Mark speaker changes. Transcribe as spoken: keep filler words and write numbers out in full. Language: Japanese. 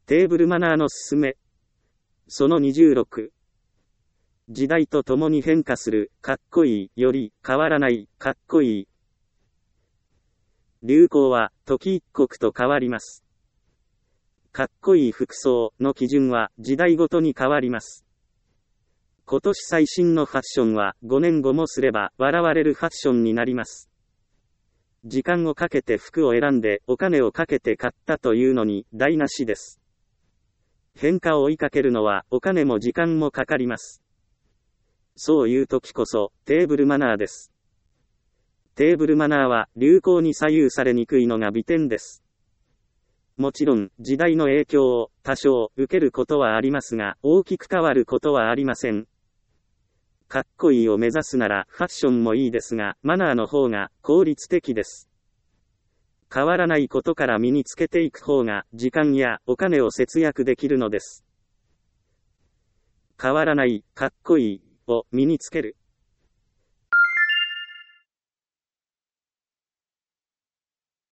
Speaker 1: テーブルマナーのすすめ。そのにじゅうろく。時代とともに変化する、かっこいい、より、変わらない、かっこいい。流行は、時一刻と変わります。かっこいい服装の基準は、時代ごとに変わります。今年最新のファッションは、ごねんごもすれば、笑われるファッションになります。時間をかけて服を選んで、お金をかけて買ったというのに、台無しです。変化を追いかけるのは、お金も時間もかかります。そういう時こそ、テーブルマナーです。テーブルマナーは、流行に左右されにくいのが美点です。もちろん、時代の影響を、多少、受けることはありますが、大きく変わることはありません。かっこいいを目指すなら、ファッションもいいですが、マナーの方が、効率的です。変わらないことから身につけていく方が、時間やお金を節約できるのです。変わらない、かっこいい、を身につける。